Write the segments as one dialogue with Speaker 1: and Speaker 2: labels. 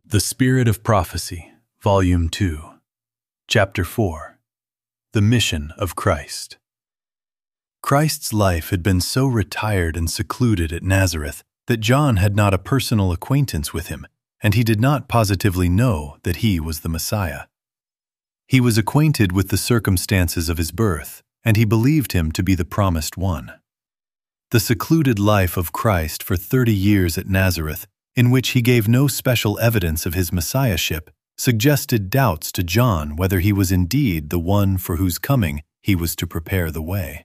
Speaker 1: The Spirit of Prophecy, Volume 2, Chapter 4, The Mission of Christ. Christ's life had been so retired and secluded at Nazareth that John had not a personal acquaintance with him, and he did not positively know that he was the Messiah. He was acquainted with the circumstances of his birth, and he believed him to be the promised one. The secluded life of Christ for 30 years at Nazareth, in which he gave no special evidence of his messiahship, suggested doubts to John whether he was indeed the one for whose coming he was to prepare the way.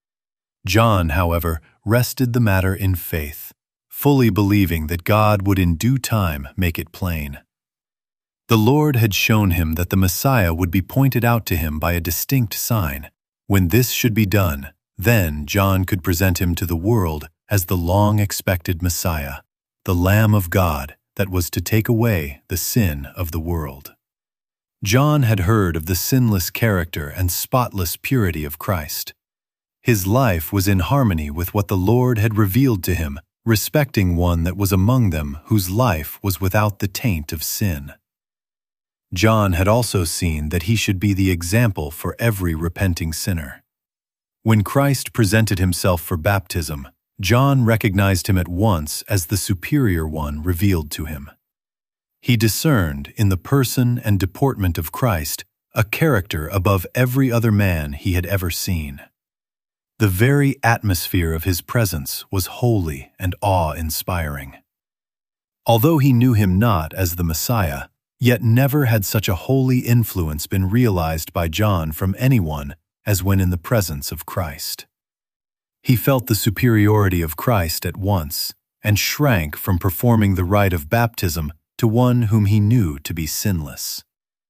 Speaker 1: John, however, rested the matter in faith, fully believing that God would in due time make it plain. The Lord had shown him that the Messiah would be pointed out to him by a distinct sign. When this should be done, then John could present him to the world as the long-expected Messiah, the Lamb of God that was to take away the sin of the world. John had heard of the sinless character and spotless purity of Christ. His life was in harmony with what the Lord had revealed to him respecting one that was among them whose life was without the taint of sin. John had also seen that he should be the example for every repenting sinner. When Christ presented himself for baptism, John recognized him at once as the superior one revealed to him. He discerned in the person and deportment of Christ a character above every other man he had ever seen. The very atmosphere of his presence was holy and awe-inspiring. Although he knew him not as the Messiah, yet never had such a holy influence been realized by John from anyone as when in the presence of Christ. He felt the superiority of Christ at once, and shrank from performing the rite of baptism to one whom he knew to be sinless.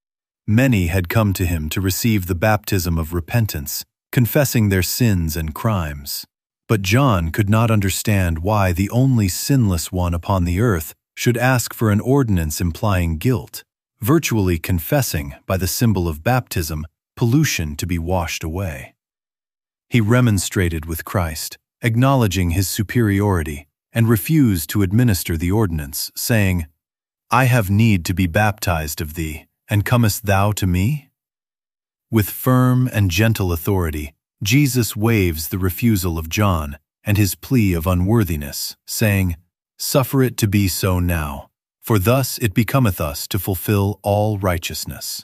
Speaker 1: Many had come to him to receive the baptism of repentance, confessing their sins and crimes. But John could not understand why the only sinless one upon the earth should ask for an ordinance implying guilt, virtually confessing, by the symbol of baptism, pollution to be washed away. He remonstrated with Christ, acknowledging his superiority, and refused to administer the ordinance, saying, "I have need to be baptized of thee, and comest thou to me?" With firm and gentle authority, Jesus waives the refusal of John and his plea of unworthiness, saying, "Suffer it to be so now, for thus it becometh us to fulfill all righteousness."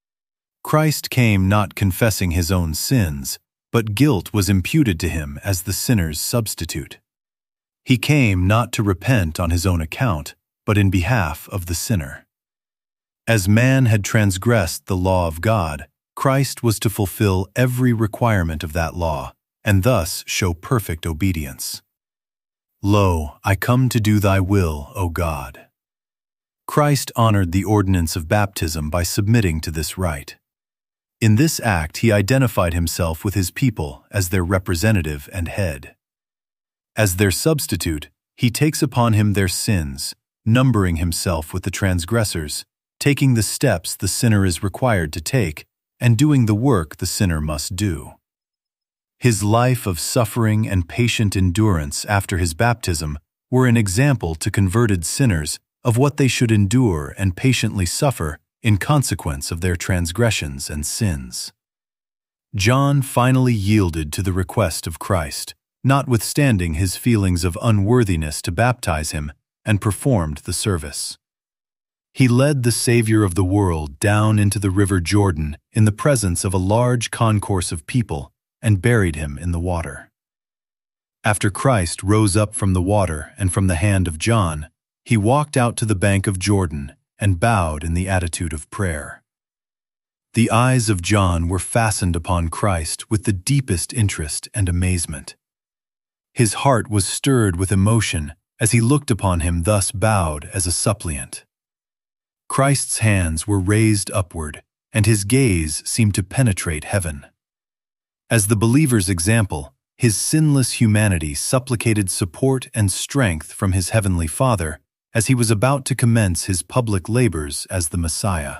Speaker 1: Christ came not confessing his own sins, but guilt was imputed to him as the sinner's substitute. He came not to repent on his own account, but in behalf of the sinner. As man had transgressed the law of God, Christ was to fulfill every requirement of that law, and thus show perfect obedience. "Lo, I come to do thy will, O God." Christ honored the ordinance of baptism by submitting to this rite. In this act, he identified himself with his people as their representative and head. As their substitute, he takes upon him their sins, numbering himself with the transgressors, taking the steps the sinner is required to take, and doing the work the sinner must do. His life of suffering and patient endurance after his baptism were an example to converted sinners of what they should endure and patiently suffer in consequence of their transgressions and sins. John finally yielded to the request of Christ, notwithstanding his feelings of unworthiness to baptize him, and performed the service. He led the Savior of the world down into the river Jordan in the presence of a large concourse of people and buried him in the water. After Christ rose up from the water and from the hand of John, he walked out to the bank of Jordan and bowed in the attitude of prayer. The eyes of John were fastened upon Christ with the deepest interest and amazement. His heart was stirred with emotion as he looked upon him thus bowed as a suppliant. Christ's hands were raised upward, and his gaze seemed to penetrate heaven. As the believer's example, his sinless humanity supplicated support and strength from his heavenly Father as he was about to commence his public labors as the Messiah.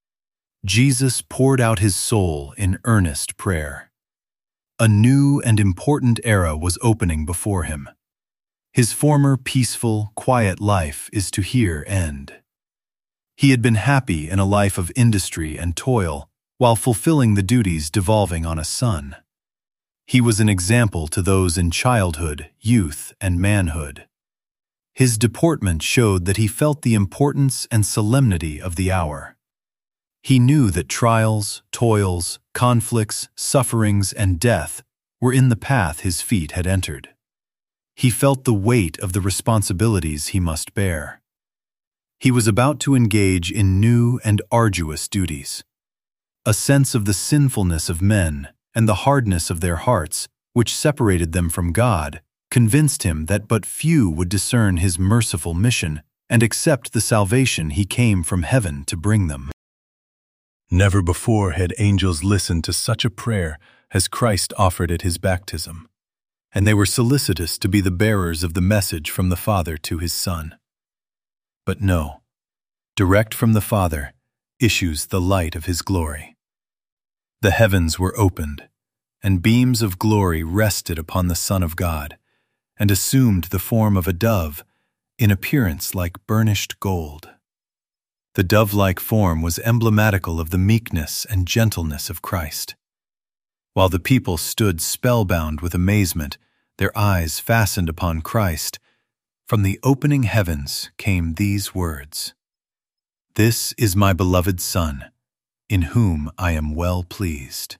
Speaker 1: Jesus poured out his soul in earnest prayer. A new and important era was opening before him. His former peaceful, quiet life is to here end. He had been happy in a life of industry and toil while fulfilling the duties devolving on a son. He was an example to those in childhood, youth, and manhood. His deportment showed that he felt the importance and solemnity of the hour. He knew that trials, toils, conflicts, sufferings, and death were in the path his feet had entered. He felt the weight of the responsibilities he must bear. He was about to engage in new and arduous duties. A sense of the sinfulness of men and the hardness of their hearts, which separated them from God, convinced him that but few would discern his merciful mission and accept the salvation he came from heaven to bring them. Never before had angels listened to such a prayer as Christ offered at his baptism, and they were solicitous to be the bearers of the message from the Father to his Son. But no, direct from the Father issues the light of his glory. The heavens were opened, and beams of glory rested upon the Son of God, and assumed the form of a dove, in appearance like burnished gold. The dove-like form was emblematical of the meekness and gentleness of Christ. While the people stood spellbound with amazement, their eyes fastened upon Christ, from the opening heavens came these words, "This is my beloved Son, in whom I am well pleased."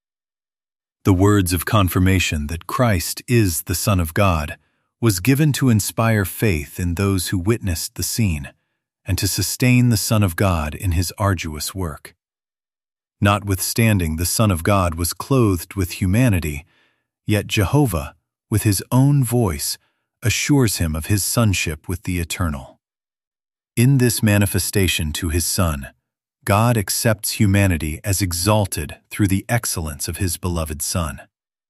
Speaker 1: The words of confirmation that Christ is the Son of God was given to inspire faith in those who witnessed the scene and to sustain the Son of God in his arduous work. Notwithstanding the Son of God was clothed with humanity, yet Jehovah, with his own voice, assures him of his sonship with the Eternal. In this manifestation to his Son, God accepts humanity as exalted through the excellence of his beloved Son.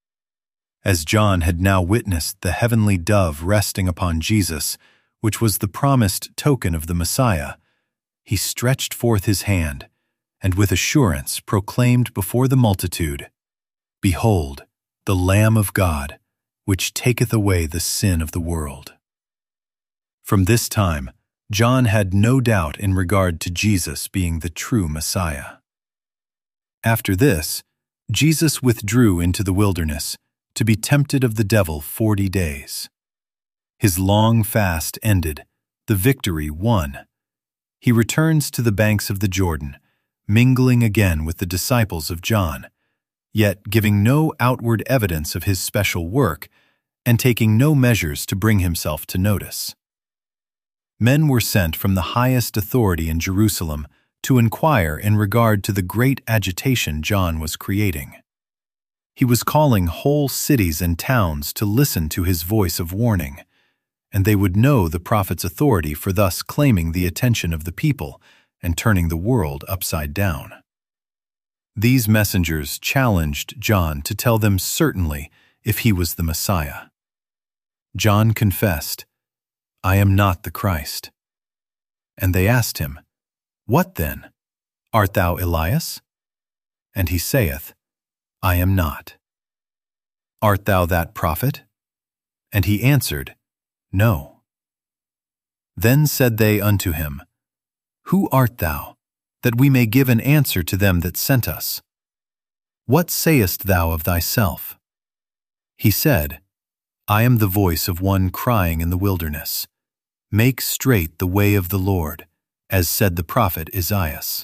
Speaker 1: As John had now witnessed the heavenly dove resting upon Jesus, which was the promised token of the Messiah, he stretched forth his hand and with assurance proclaimed before the multitude, "Behold, the Lamb of God, which taketh away the sin of the world." From this time, John had no doubt in regard to Jesus being the true Messiah. After this, Jesus withdrew into the wilderness to be tempted of the devil 40 days. His long fast ended, the victory won. He returns to the banks of the Jordan, mingling again with the disciples of John, yet giving no outward evidence of his special work and taking no measures to bring himself to notice. Men were sent from the highest authority in Jerusalem to inquire in regard to the great agitation John was creating. He was calling whole cities and towns to listen to his voice of warning, and they would know the prophet's authority for thus claiming the attention of the people and turning the world upside down. These messengers challenged John to tell them certainly if he was the Messiah. John confessed, "I am not the Christ." And they asked him, "What then? Art thou Elias?" And he saith, "I am not." "Art thou that prophet?" And he answered, "No." Then said they unto him, "Who art thou, that we may give an answer to them that sent us? What sayest thou of thyself?" He said, "I am the voice of one crying in the wilderness, Make straight the way of the Lord, as said the prophet Isaiah."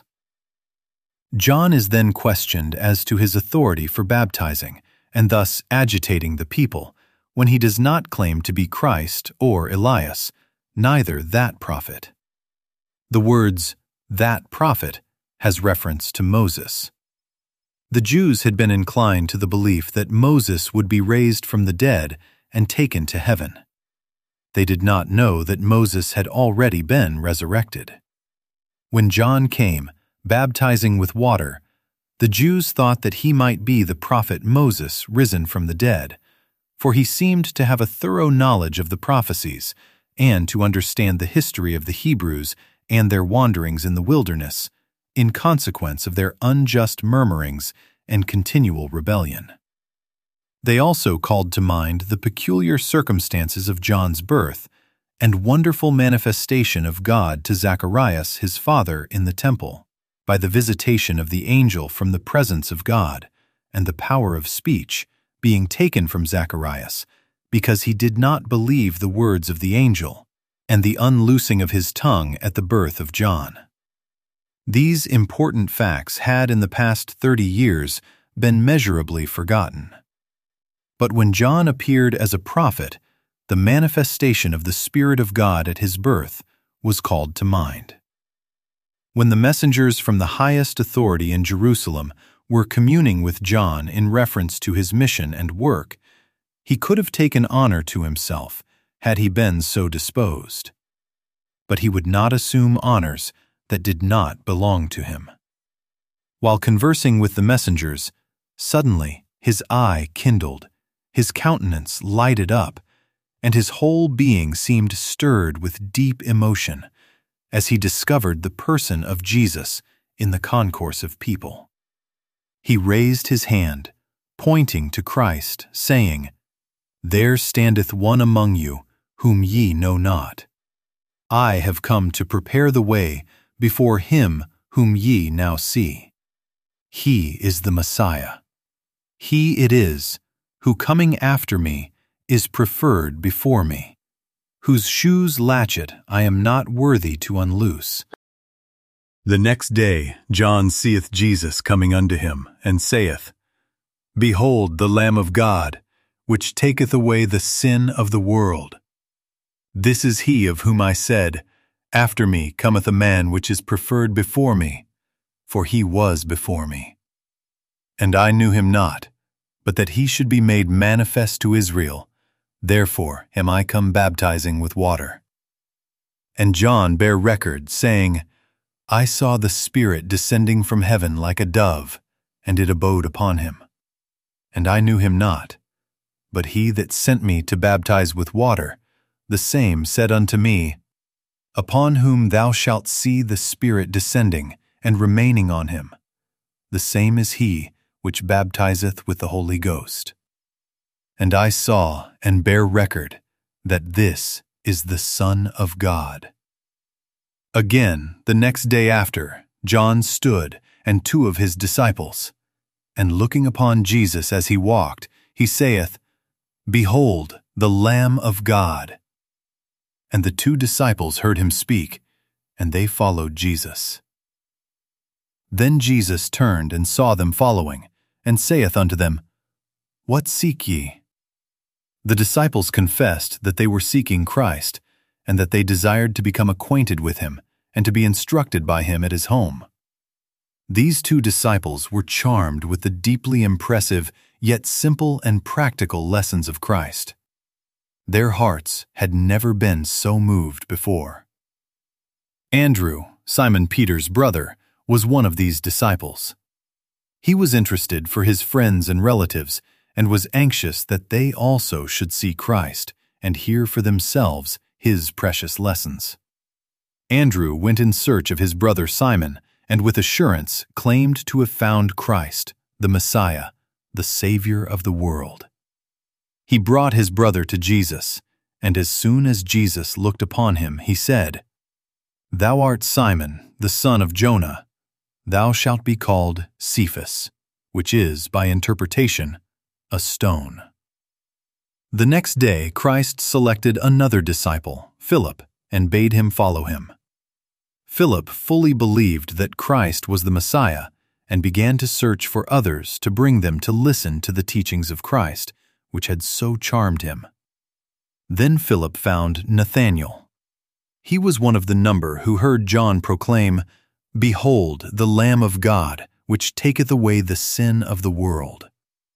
Speaker 1: John is then questioned as to his authority for baptizing, and thus agitating the people, when he does not claim to be Christ or Elias, neither that prophet. The words, "that prophet," has reference to Moses. The Jews had been inclined to the belief that Moses would be raised from the dead and taken to heaven. They did not know that Moses had already been resurrected. When John came, baptizing with water, the Jews thought that he might be the prophet Moses risen from the dead, for he seemed to have a thorough knowledge of the prophecies and to understand the history of the Hebrews and their wanderings in the wilderness, in consequence of their unjust murmurings and continual rebellion. They also called to mind the peculiar circumstances of John's birth and wonderful manifestation of God to Zacharias his father in the temple, by the visitation of the angel from the presence of God, and the power of speech being taken from Zacharias, because he did not believe the words of the angel, and the unloosing of his tongue at the birth of John. These important facts had in the past 30 years been measurably forgotten. But when John appeared as a prophet, the manifestation of the Spirit of God at his birth was called to mind. When the messengers from the highest authority in Jerusalem were communing with John in reference to his mission and work, he could have taken honor to himself had he been so disposed. But he would not assume honors that did not belong to him. While conversing with the messengers, suddenly his eye kindled, his countenance lighted up, and his whole being seemed stirred with deep emotion as he discovered the person of Jesus in the concourse of people. He raised his hand, pointing to Christ, saying, "There standeth one among you whom ye know not. I have come to prepare the way before him whom ye now see. He is the Messiah. He it is who, coming after me, is preferred before me, whose shoes latchet I am not worthy to unloose." The next day John seeth Jesus coming unto him, and saith, "Behold the Lamb of God, which taketh away the sin of the world. This is he of whom I said, After me cometh a man which is preferred before me, for he was before me. And I knew him not, but that he should be made manifest to Israel. Therefore am I come baptizing with water." And John bare record, saying, "I saw the Spirit descending from heaven like a dove, and it abode upon him. And I knew him not, but he that sent me to baptize with water, the same said unto me, Upon whom thou shalt see the Spirit descending and remaining on him, the same is he which baptizeth with the Holy Ghost. And I saw and bear record that this is the Son of God." Again, the next day after, John stood, and 2 of his disciples. And looking upon Jesus as he walked, he saith, "Behold, the Lamb of God." And the 2 disciples heard him speak, and they followed Jesus. Then Jesus turned and saw them following, and saith unto them, "What seek ye?" The disciples confessed that they were seeking Christ, and that they desired to become acquainted with him, and to be instructed by him at his home. These 2 disciples were charmed with the deeply impressive, yet simple and practical lessons of Christ. Their hearts had never been so moved before. Andrew, Simon Peter's brother, was one of these disciples. He was interested for his friends and relatives, and was anxious that they also should see Christ and hear for themselves his precious lessons. Andrew went in search of his brother Simon, and with assurance claimed to have found Christ, the Messiah, the Savior of the world. He brought his brother to Jesus, and as soon as Jesus looked upon him, he said, "Thou art Simon, the son of Jonah. Thou shalt be called Cephas," which is, by interpretation, a stone. The next day Christ selected another disciple, Philip, and bade him follow him. Philip fully believed that Christ was the Messiah, and began to search for others to bring them to listen to the teachings of Christ, which had so charmed him. Then Philip found Nathanael. He was one of the number who heard John proclaim, "Behold, the Lamb of God, which taketh away the sin of the world."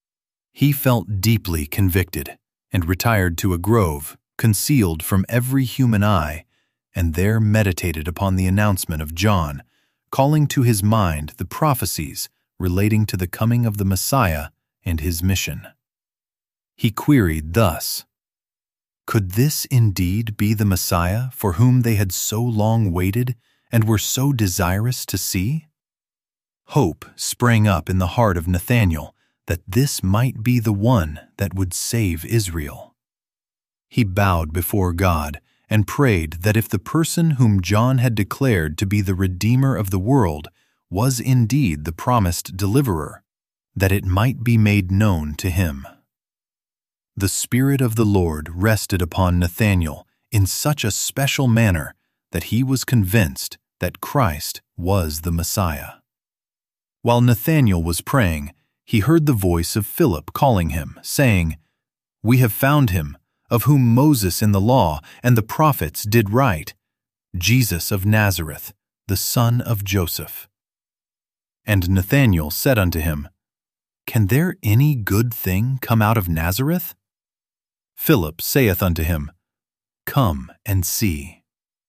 Speaker 1: He felt deeply convicted, and retired to a grove, concealed from every human eye, and there meditated upon the announcement of John, calling to his mind the prophecies relating to the coming of the Messiah and his mission. He queried thus, "Could this indeed be the Messiah for whom they had so long waited and were so desirous to see?" Hope sprang up in the heart of Nathanael that this might be the one that would save Israel. He bowed before God and prayed that if the person whom John had declared to be the Redeemer of the world was indeed the promised deliverer, that it might be made known to him. The Spirit of the Lord rested upon Nathanael in such a special manner that he was convinced that Christ was the Messiah. While Nathanael was praying, he heard the voice of Philip calling him, saying, "We have found him, of whom Moses in the law and the prophets did write, Jesus of Nazareth, the son of Joseph." And Nathanael said unto him, "Can there any good thing come out of Nazareth?" Philip saith unto him, "Come and see."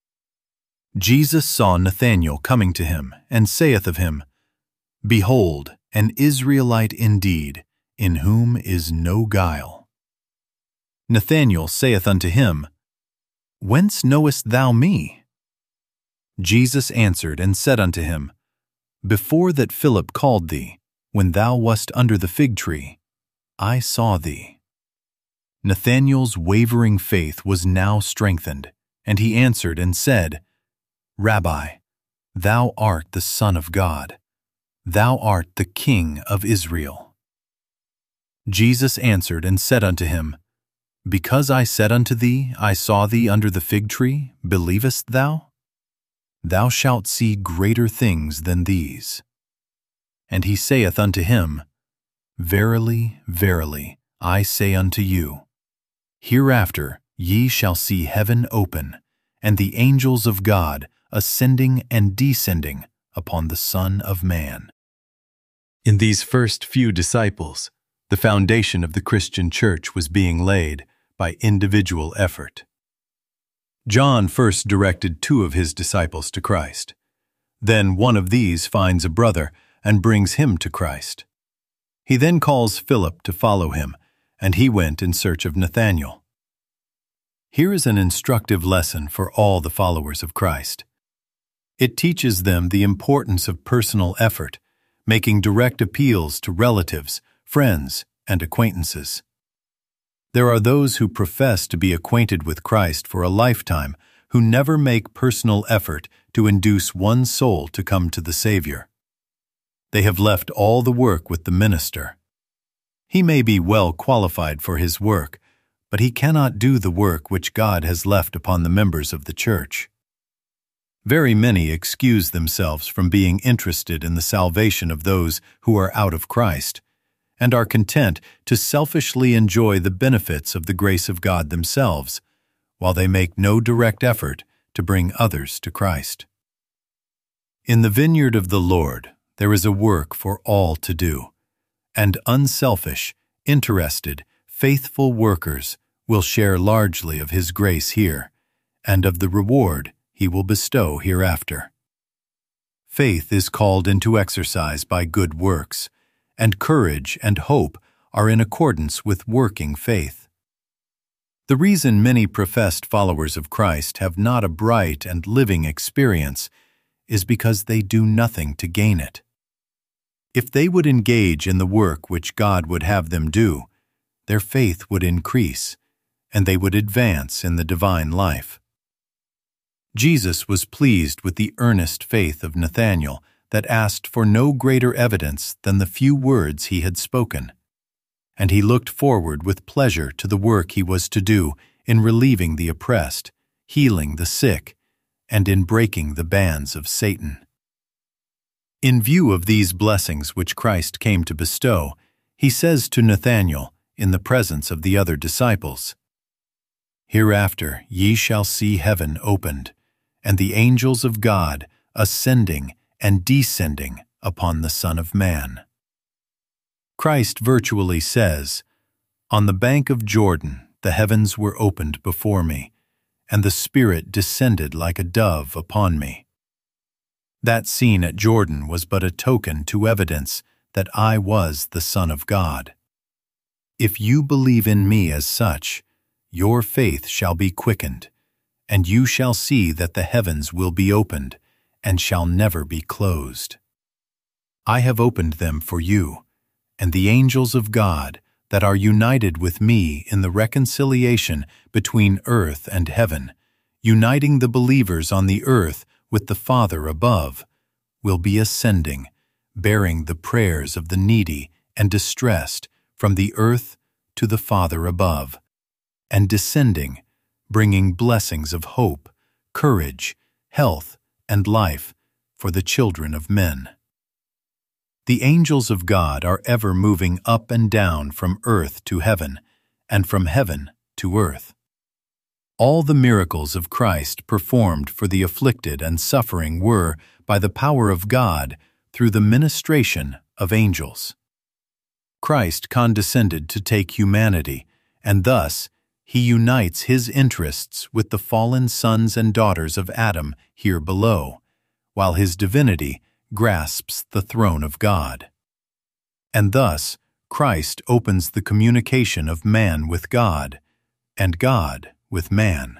Speaker 1: Jesus saw Nathanael coming to him, and saith of him, "Behold, an Israelite indeed, in whom is no guile." Nathanael saith unto him, "Whence knowest thou me?" Jesus answered and said unto him, "Before that Philip called thee, when thou wast under the fig tree, I saw thee." Nathanael's wavering faith was now strengthened, and he answered and said, "Rabbi, thou art the Son of God. Thou art the King of Israel." Jesus answered and said unto him, "Because I said unto thee, I saw thee under the fig tree, believest thou? Thou shalt see greater things than these." And he saith unto him, "Verily, verily, I say unto you, hereafter ye shall see heaven open, and the angels of God ascending and descending upon the Son of Man." In these first few disciples, the foundation of the Christian church was being laid by individual effort. John first directed 2 of his disciples to Christ. Then one of these finds a brother and brings him to Christ. He then calls Philip to follow him, and he went in search of Nathanael. Here is an instructive lesson for all the followers of Christ. It teaches them the importance of personal effort, making direct appeals to relatives, friends, and acquaintances. There are those who profess to be acquainted with Christ for a lifetime who never make personal effort to induce one soul to come to the Savior. They have left all the work with the minister. He may be well qualified for his work, but he cannot do the work which God has left upon the members of the church. Very many excuse themselves from being interested in the salvation of those who are out of Christ, and are content to selfishly enjoy the benefits of the grace of God themselves, while they make no direct effort to bring others to Christ. In the vineyard of the Lord, there is a work for all to do, and unselfish, interested, faithful workers will share largely of His grace here, and of the reward He will bestow hereafter. Faith is called into exercise by good works, and courage and hope are in accordance with working faith. The reason many professed followers of Christ have not a bright and living experience is because they do nothing to gain it. If they would engage in the work which God would have them do, their faith would increase, and they would advance in the divine life. Jesus was pleased with the earnest faith of Nathanael that asked for no greater evidence than the few words he had spoken, and he looked forward with pleasure to the work he was to do in relieving the oppressed, healing the sick, and in breaking the bands of Satan. In view of these blessings which Christ came to bestow, he says to Nathanael, in the presence of the other disciples, "Hereafter ye shall see heaven opened, and the angels of God ascending and descending upon the Son of Man." Christ virtually says, "On the bank of Jordan the heavens were opened before me, and the Spirit descended like a dove upon me." That scene at Jordan was but a token to evidence that I was the Son of God. If you believe in me as such, your faith shall be quickened, and you shall see that the heavens will be opened, and shall never be closed. I have opened them for you, and the angels of God that are united with me in the reconciliation between earth and heaven, uniting the believers on the earth with the Father above, will be ascending, bearing the prayers of the needy and distressed from the earth to the Father above, and descending, bringing blessings of hope, courage, health, and life for the children of men. The angels of God are ever moving up and down from earth to heaven, and from heaven to earth. All the miracles of Christ performed for the afflicted and suffering were, by the power of God, through the ministration of angels. Christ condescended to take humanity, and thus he unites his interests with the fallen sons and daughters of Adam here below, while his divinity grasps the throne of God. And thus Christ opens the communication of man with God, and God with man.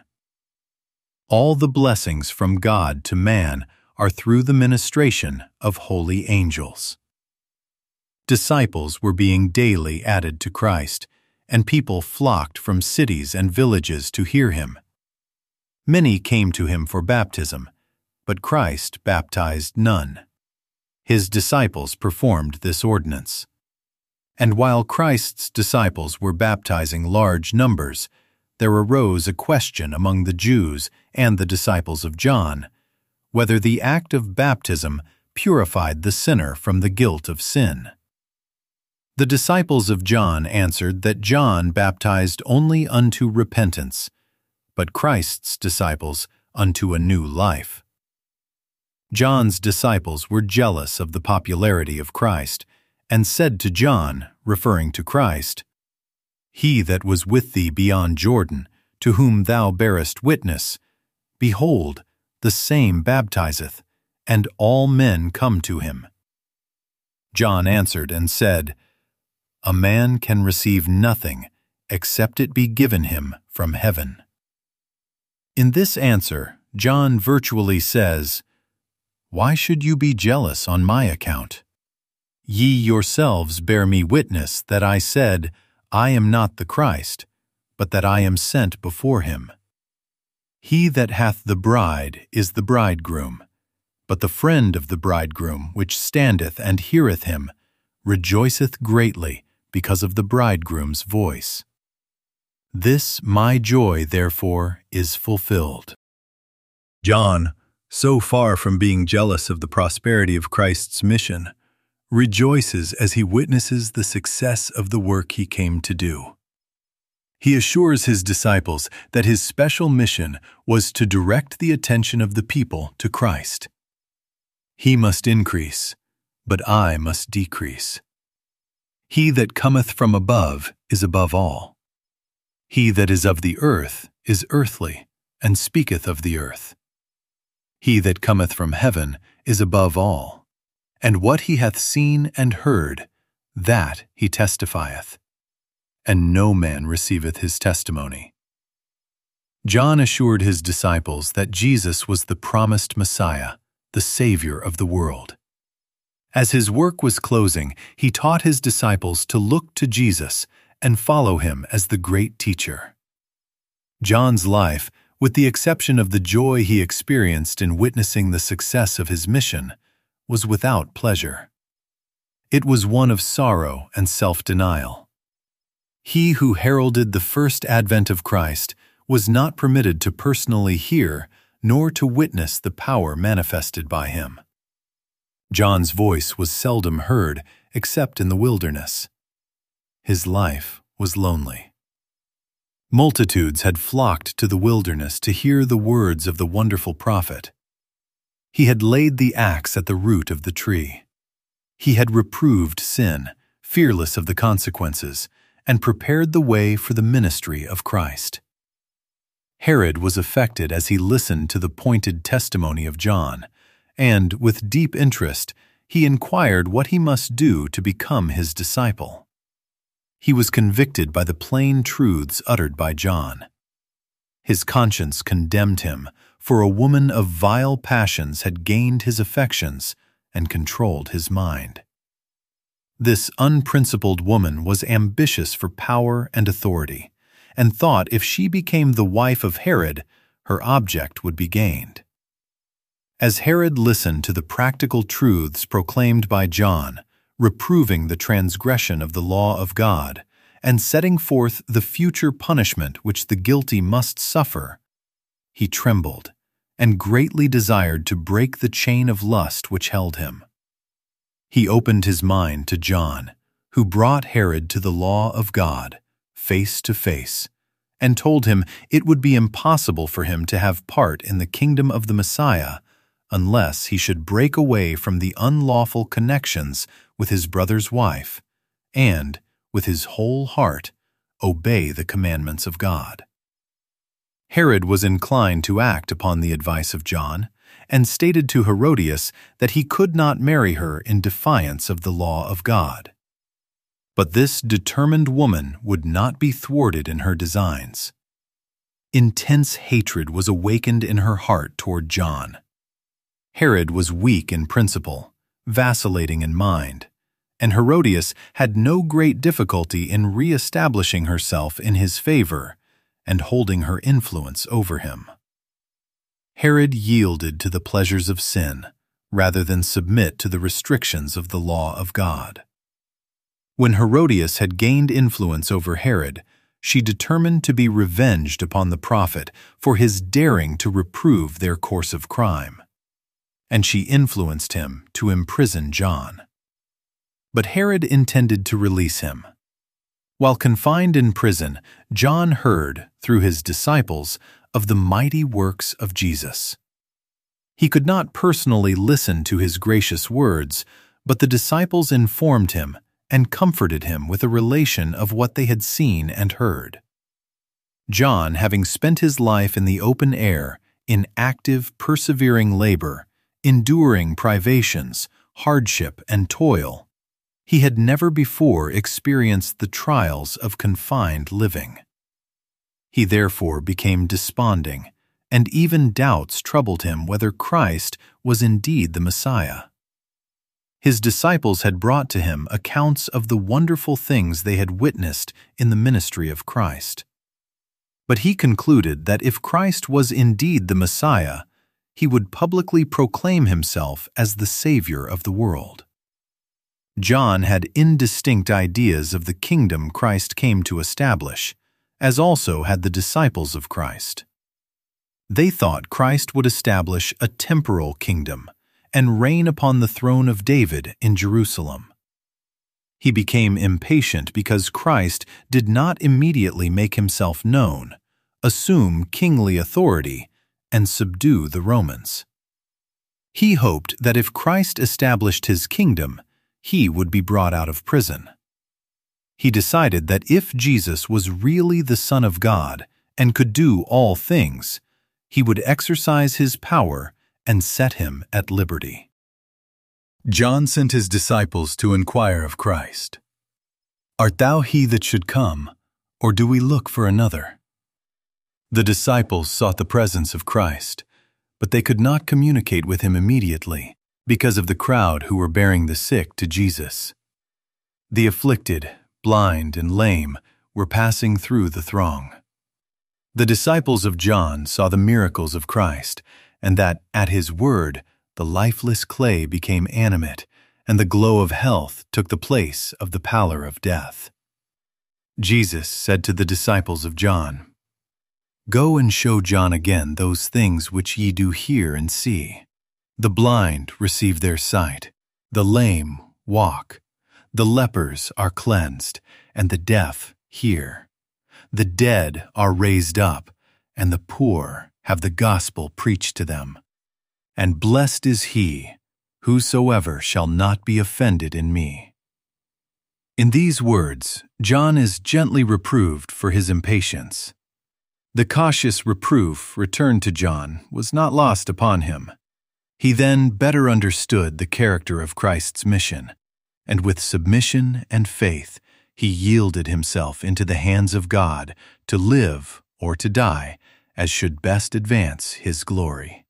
Speaker 1: All the blessings from God to man are through the ministration of holy angels. Disciples were being daily added to Christ, and people flocked from cities and villages to hear him. Many came to him for baptism, but Christ baptized none. His disciples performed this ordinance. And while Christ's disciples were baptizing large numbers, there arose a question among the Jews and the disciples of John, whether the act of baptism purified the sinner from the guilt of sin. The disciples of John answered that John baptized only unto repentance, but Christ's disciples unto a new life. John's disciples were jealous of the popularity of Christ, and said to John, referring to Christ, "He that was with thee beyond Jordan, to whom thou bearest witness, behold, the same baptizeth, and all men come to him." John answered and said, "A man can receive nothing except it be given him from heaven." In this answer, John virtually says, "Why should you be jealous on my account? Ye yourselves bear me witness that I said, I am not the Christ, but that I am sent before him. He that hath the bride is the bridegroom, but the friend of the bridegroom which standeth and heareth him rejoiceth greatly because of the bridegroom's voice. This my joy, therefore, is fulfilled." John, so far from being jealous of the prosperity of Christ's mission, rejoices as he witnesses the success of the work he came to do. He assures his disciples that his special mission was to direct the attention of the people to Christ. He must increase, but I must decrease. He that cometh from above is above all. He that is of the earth is earthly, and speaketh of the earth. He that cometh from heaven is above all, and what he hath seen and heard, that he testifieth, and no man receiveth his testimony. John assured his disciples that Jesus was the promised Messiah, the Savior of the world. As his work was closing, he taught his disciples to look to Jesus and follow him as the great teacher. John's life, with the exception of the joy he experienced in witnessing the success of his mission, was without pleasure. It was one of sorrow and self-denial. He who heralded the first advent of Christ was not permitted to personally hear nor to witness the power manifested by him. John's voice was seldom heard except in the wilderness. His life was lonely. Multitudes had flocked to the wilderness to hear the words of the wonderful prophet. He had laid the axe at the root of the tree. He had reproved sin, fearless of the consequences, and prepared the way for the ministry of Christ. Herod was affected as he listened to the pointed testimony of John, and, with deep interest, he inquired what he must do to become his disciple. He was convicted by the plain truths uttered by John. His conscience condemned him, for a woman of vile passions had gained his affections and controlled his mind. This unprincipled woman was ambitious for power and authority, and thought if she became the wife of Herod, her object would be gained. As Herod listened to the practical truths proclaimed by John, reproving the transgression of the law of God, and setting forth the future punishment which the guilty must suffer, he trembled and greatly desired to break the chain of lust which held him. He opened his mind to John, who brought Herod to the law of God, face to face, and told him it would be impossible for him to have part in the kingdom of the Messiah unless he should break away from the unlawful connections with his brother's wife and, with his whole heart, obey the commandments of God. Herod was inclined to act upon the advice of John, and stated to Herodias that he could not marry her in defiance of the law of God. But this determined woman would not be thwarted in her designs. Intense hatred was awakened in her heart toward John. Herod was weak in principle, vacillating in mind, and Herodias had no great difficulty in re-establishing herself in his favor and holding her influence over him. Herod yielded to the pleasures of sin rather than submit to the restrictions of the law of God. When Herodias had gained influence over Herod, she determined to be revenged upon the prophet for his daring to reprove their course of crime, and she influenced him to imprison John. But Herod intended to release him. While confined in prison, John heard, through his disciples, of the mighty works of Jesus. He could not personally listen to his gracious words, but the disciples informed him and comforted him with a relation of what they had seen and heard. John, having spent his life in the open air, in active, persevering labor, enduring privations, hardship, and toil, he had never before experienced the trials of confined living. He therefore became desponding, and even doubts troubled him whether Christ was indeed the Messiah. His disciples had brought to him accounts of the wonderful things they had witnessed in the ministry of Christ. But he concluded that if Christ was indeed the Messiah, he would publicly proclaim himself as the Savior of the world. John had indistinct ideas of the kingdom Christ came to establish, as also had the disciples of Christ. They thought Christ would establish a temporal kingdom and reign upon the throne of David in Jerusalem. He became impatient because Christ did not immediately make himself known, assume kingly authority, and subdue the Romans. He hoped that if Christ established his kingdom, he would be brought out of prison. He decided that if Jesus was really the Son of God and could do all things, he would exercise his power and set him at liberty. John sent his disciples to inquire of Christ, "Art thou he that should come, or do we look for another?" The disciples sought the presence of Christ, but they could not communicate with him immediately because of the crowd who were bearing the sick to Jesus. The afflicted, blind, and lame were passing through the throng. The disciples of John saw the miracles of Christ, and that, at his word, the lifeless clay became animate, and the glow of health took the place of the pallor of death. Jesus said to the disciples of John, "Go and show John again those things which ye do hear and see. The blind receive their sight, the lame walk, the lepers are cleansed, and the deaf hear. The dead are raised up, and the poor have the gospel preached to them. And blessed is he, whosoever shall not be offended in me." In these words, John is gently reproved for his impatience. The cautious reproof returned to John was not lost upon him. He then better understood the character of Christ's mission, and with submission and faith, he yielded himself into the hands of God to live or to die as should best advance his glory.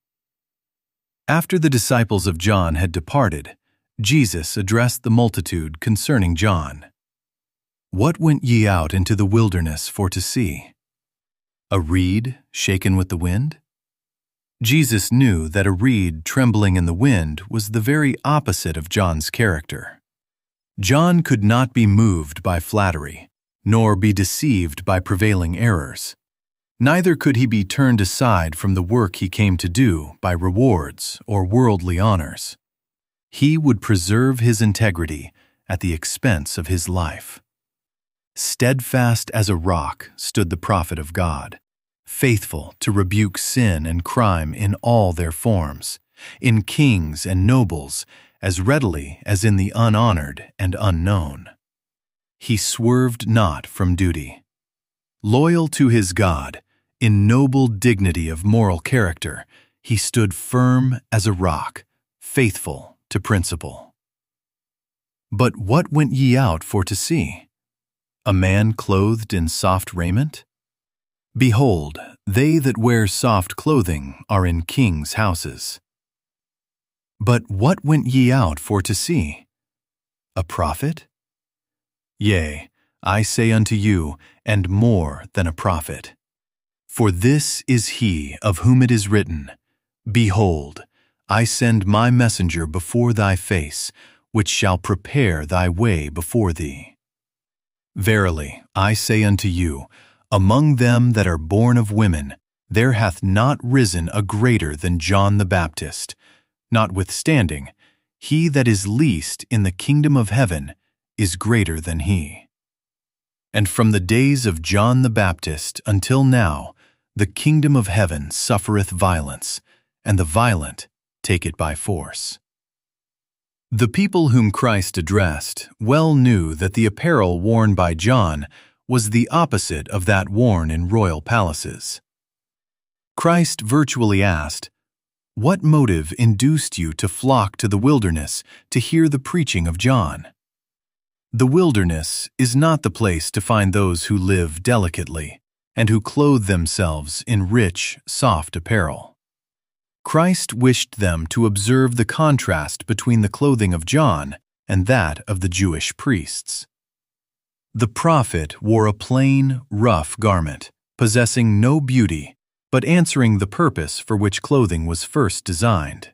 Speaker 1: After the disciples of John had departed, Jesus addressed the multitude concerning John. "What went ye out into the wilderness for to see? A reed shaken with the wind? Jesus knew that a reed trembling in the wind was the very opposite of John's character. John could not be moved by flattery, nor be deceived by prevailing errors. Neither could he be turned aside from the work he came to do by rewards or worldly honors. He would preserve his integrity at the expense of his life. Steadfast as a rock stood the prophet of God, faithful to rebuke sin and crime in all their forms, in kings and nobles, as readily as in the unhonored and unknown. He swerved not from duty. Loyal to his God, in noble dignity of moral character, he stood firm as a rock, faithful to principle. But what went ye out for to see? A man clothed in soft raiment? Behold, they that wear soft clothing are in kings' houses. But what went ye out for to see? A prophet? Yea, I say unto you, and more than a prophet. For this is he of whom it is written, Behold, I send my messenger before thy face, which shall prepare thy way before thee. Verily, I say unto you, among them that are born of women, there hath not risen a greater than John the Baptist. Notwithstanding, he that is least in the kingdom of heaven is greater than he. And from the days of John the Baptist until now, the kingdom of heaven suffereth violence, and the violent take it by force. The people whom Christ addressed well knew that the apparel worn by John was the opposite of that worn in royal palaces. Christ virtually asked, What motive induced you to flock to the wilderness to hear the preaching of John? The wilderness is not the place to find those who live delicately and who clothe themselves in rich, soft apparel. Christ wished them to observe the contrast between the clothing of John and that of the Jewish priests. The prophet wore a plain, rough garment, possessing no beauty, but answering the purpose for which clothing was first designed.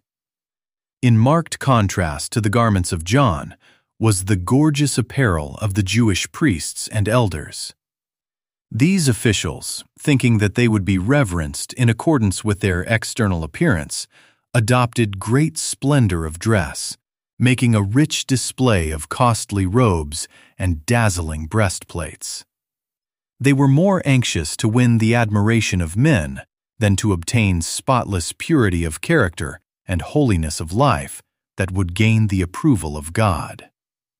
Speaker 1: In marked contrast to the garments of John was the gorgeous apparel of the Jewish priests and elders. These officials, thinking that they would be reverenced in accordance with their external appearance, adopted great splendor of dress, making a rich display of costly robes and dazzling breastplates. They were more anxious to win the admiration of men than to obtain spotless purity of character and holiness of life that would gain the approval of God.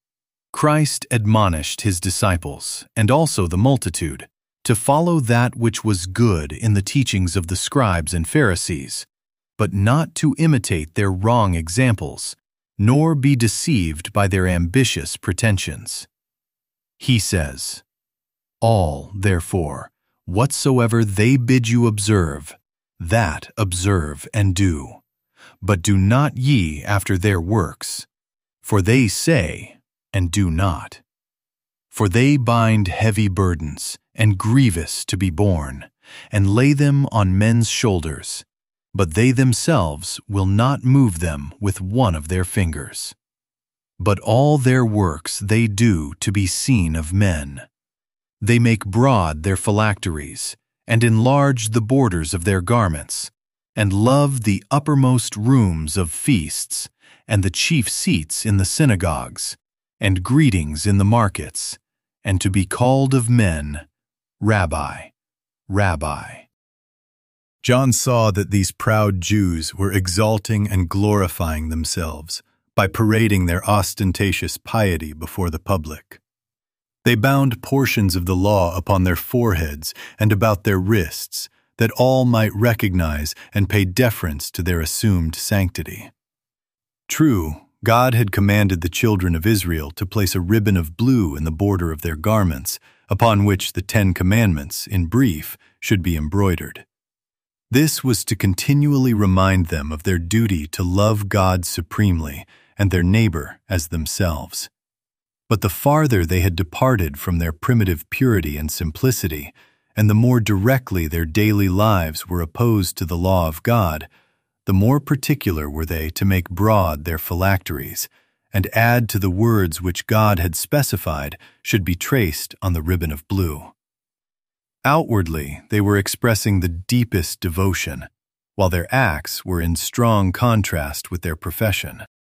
Speaker 1: Christ admonished his disciples, and also the multitude, to follow that which was good in the teachings of the scribes and Pharisees, but not to imitate their wrong examples, nor be deceived by their ambitious pretensions. He says, All, therefore, whatsoever they bid you observe, that observe and do. But do not ye after their works, for they say and do not. For they bind heavy burdens, and grievous to be borne, and lay them on men's shoulders, but they themselves will not move them with one of their fingers. But all their works they do to be seen of men. They make broad their phylacteries, and enlarge the borders of their garments, and love the uppermost rooms of feasts, and the chief seats in the synagogues, and greetings in the markets, and to be called of men, Rabbi, Rabbi. John saw that these proud Jews were exalting and glorifying themselves by parading their ostentatious piety before the public. They bound portions of the law upon their foreheads and about their wrists, that all might recognize and pay deference to their assumed sanctity. True, God had commanded the children of Israel to place a ribbon of blue in the border of their garments, upon which the 10 Commandments, in brief, should be embroidered. This was to continually remind them of their duty to love God supremely and their neighbor as themselves. But the farther they had departed from their primitive purity and simplicity, and the more directly their daily lives were opposed to the law of God, the more particular were they to make broad their phylacteries, and add to the words which God had specified should be traced on the ribbon of blue. Outwardly, they were expressing the deepest devotion, while their acts were in strong contrast with their profession.